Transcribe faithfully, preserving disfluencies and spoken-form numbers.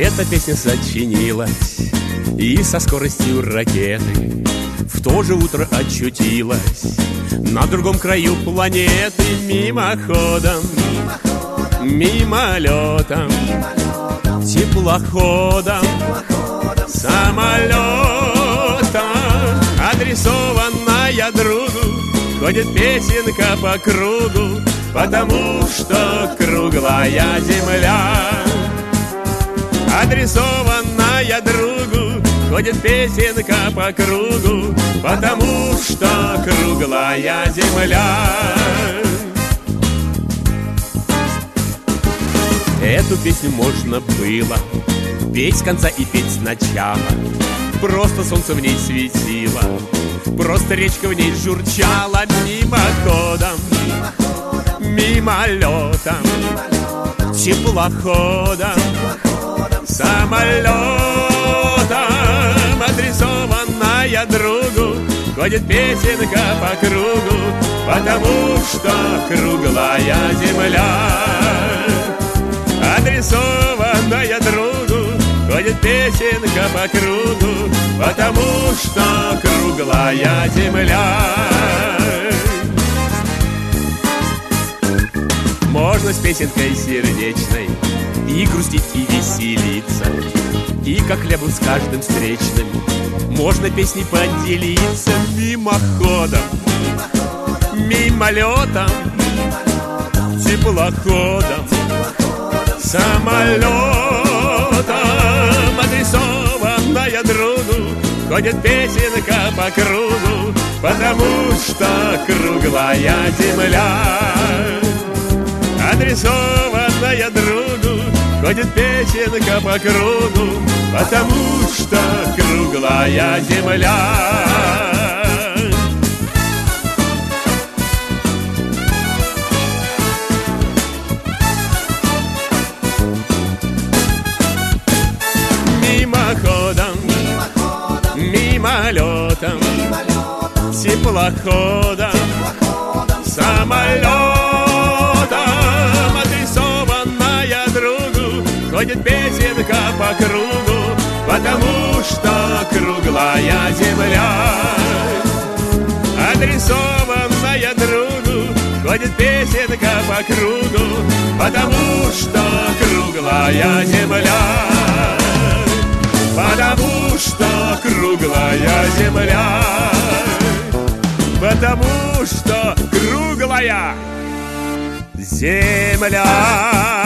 Эта песня сочинилась и со скоростью ракеты в то же утро очутилась на другом краю планеты. Мимоходом, мимолетом, теплоходом, самолетом, адресованная другу, ходит песенка по кругу, потому что круглая земля. Адресованная другу, ходит песенка по кругу, потому что круглая земля. Эту песню можно было петь с конца и петь с начала. Просто солнце в ней светило, просто речка в ней журчала. Мимоходом, мимолетом, теплоходом, самолетом, адресованная другу, ходит песенка по кругу, потому что круглая земля. Адресованная другу, ходит песенка по кругу, потому что круглая земля. Можно с песенкой сердечной и грустить, и веселиться, и как хлебу с каждым встречным можно песней поделиться. Мимоходом, мимолетом, теплоходом, самолетом, адресованная другу, ходит песенка по кругу, потому что круглая земля. Адресованная другу, ходит песенка по кругу, потому что круглая земля. Мимоходом, мимолетом, теплоходом, самолетом, адресованная другу, ходит песенка по кругу, потому что круглая земля. Адресованная другу, ходит песенка по кругу, потому что круглая земля. Потому что круглая земля, потому что круглая земля.